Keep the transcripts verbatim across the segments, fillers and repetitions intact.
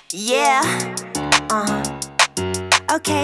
Yeah. Uh-huh. Okay.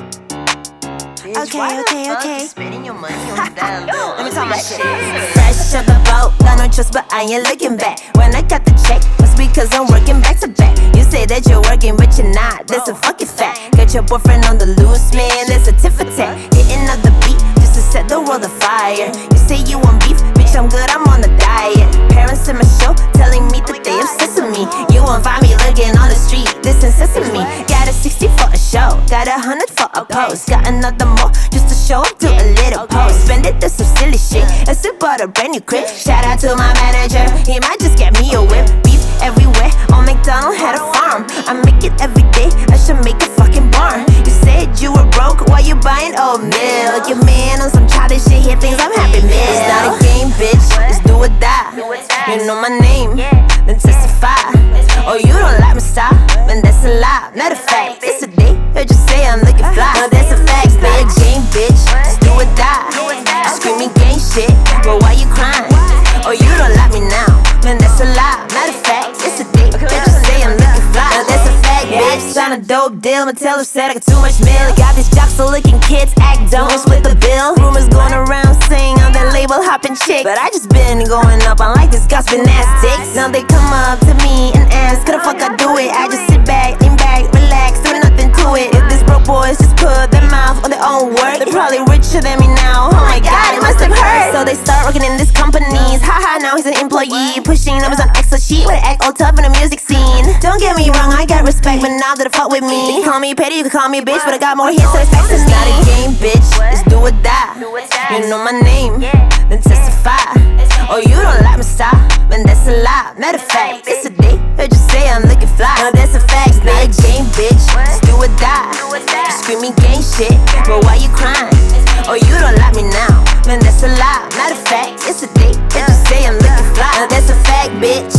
Bitch, Okay, why okay, the fuck okay. you spending your money on that? Let me talk my shit. Fresh off the boat, got no trust, but I ain't looking back. When I got the check, must be cause I'm working back to back. You say that you're working, but you're not. That's a fucking fact. Got your boyfriend on the loose, man. That's a tit for tat. Hitting up the beat just to set the world afire. You say you want beef, bitch, I'm good, I'm on the diet. Parents in my show telling me that they obsessed with me. You won't find me looking on the street, this is sesame. Got a sixty for a show, got a hundred for a post. Got another more just to show up to a little post. Spend it to some silly shit, I still bought a brand new crib. Shout out to my manager, he might just get me a whip. Beef everywhere, on McDonald had a farm. I make it every day, I should make a fucking barn. You said you were broke, why you buying old milk? Your man on some childish shit, here things I'm happy meal. It's not a game, bitch, it's do or die. You know my name, then testify. Oh, you don't like my style, man, that's a lie. Matter of fact, it's a day, heard you say I'm looking fly. No, that's a fact, it's not a game, bitch, it's do or die. You screaming gang shit, but why you crying? Oh, you don't like me now, man, that's a lie. Matter of fact, it's a day, heard you say I'm looking fly. No, that's a fact, bitch, sign a dope deal. My teller said I got too much meal. Got these jocks so looking kids, act dumb, split the bill. Rumors going around saying I'm that label hopping chick, but I just been going up, I like this gossiping ass dicks. Now they come up to me and ask, could the fuck I do it? I just sit back, lean back, relax, do nothing to it. If these broke boys just put their mouth on their own work, they're probably richer than me now. Oh my god, it must have hurt. So they start working in this companies. Haha, now he's an employee, pushing numbers on Excel sheet. Would act all tough in the music scene. Don't get me wrong, I got respect, but now that I fuck with me, you can call me petty, you can call me a bitch, but I got more hits, so it's facts to me. It's not a game, bitch, it's do or die. You know my name, then testify. Oh, you don't like my style, man, that's a lie. Matter of fact, it's a day, heard you say I'm looking fly. No, that's a fact, it's not a game, bitch, it's do or die. You screaming gang shit, but why you crying? Oh, you don't like me now, man, that's a lie. Matter of fact, it's a day, heard you say I'm looking fly. No, that's a fact, bitch.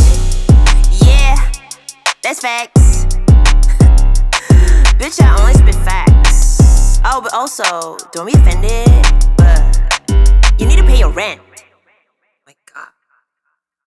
Yeah, that's facts. Bitch, I only spit facts. Oh, but also, don't be offended, but you need to pay your rent.